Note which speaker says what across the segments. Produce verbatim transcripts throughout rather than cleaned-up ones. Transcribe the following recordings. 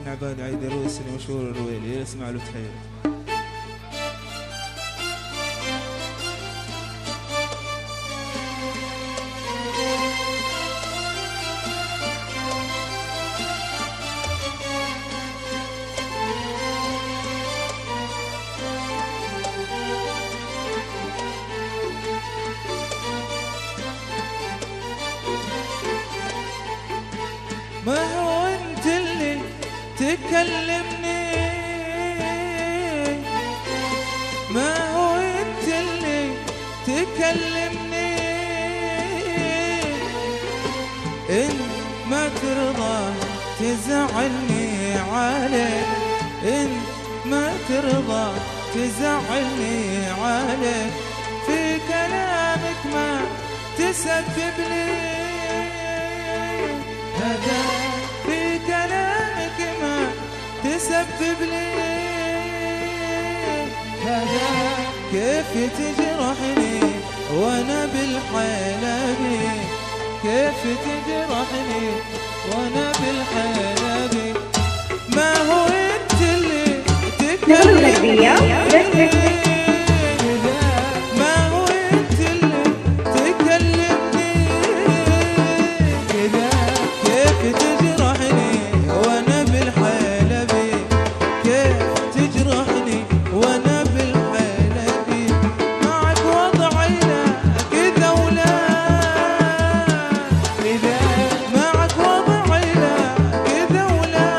Speaker 1: عبالي عيدروس اللي مشهور الرويلي، اسمع له تخيل. ما هو انت اللي تكلمني، ما هو انت اللي تكلمني، ان ما ترضى تزعلني عليك، ان ما ترضى تزعلني عليك، في كلامك ما تسبب لي هذا، في كلامك ما تسبب لي هذا، كيف تجرحني وانا بالحلبي، كيف تجرحني وانا بالحلبي، ما هو انت اللي تكلمني، ما هو انت اللي تكلمني كذا، كيف تجرحني وانا بالحلبي، كيف تجرحني وانا بالحلبي، معك وضعي لا كذا ولا كذا، معك وضعي لا كذا ولا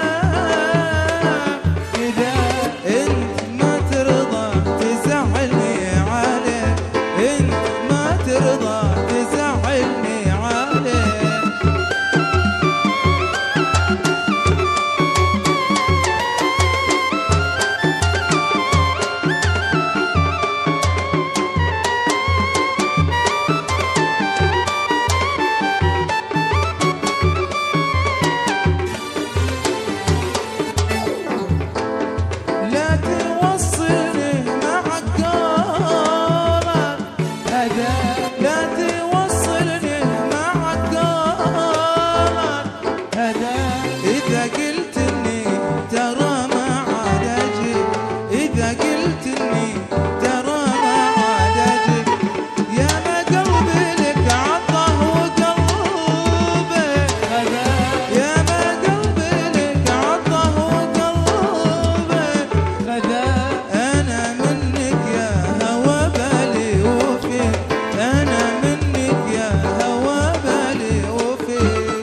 Speaker 1: كذا، انت ما ترضى تزعلني عليك، انت ما ترضى تزعلني عليك. لا توصلني معك قارك هذا، لا توصلني معك قارك هذا، إذا قلت إني ترى ما عاد أجي، إذا قلت إني ترى ما عاد أجي، يا ما قلبي لك عطه وقلبي هذا، يا ما قلبي لك عطه وقلبي هذا، أنا منك يا هوى بالي وفيك، أنا منك يا هوى بالي وفيك.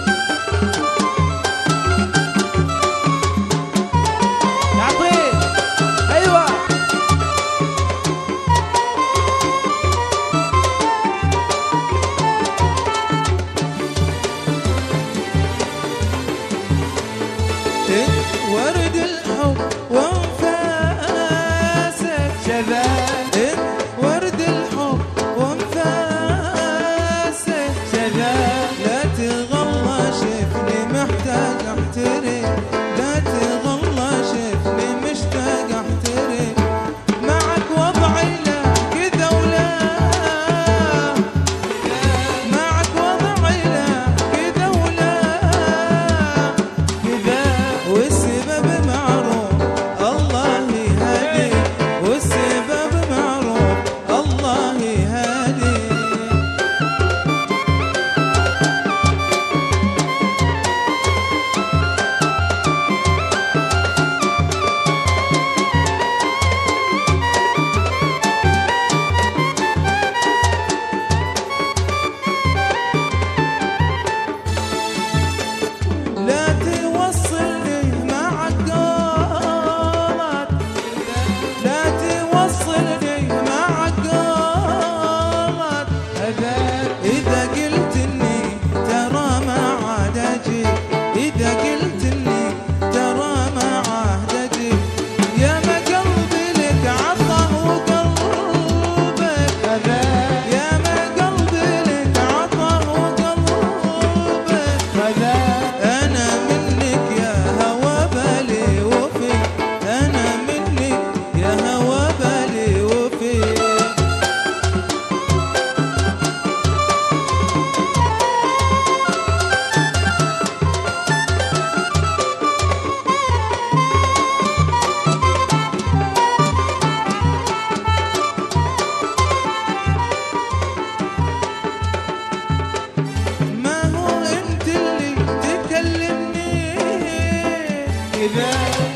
Speaker 1: يعطيك أيوة انت ورد الحب وانفاسك شباب، انت ورد الحب وانفاسك شباب، لا تغلى شفني محتاج احترم، لا تغلى شفني مشتاق احترم، معك وضعي لا كذا ولا، معك وضعي لا كذا ولا كذا، والسبب معروف الله كذا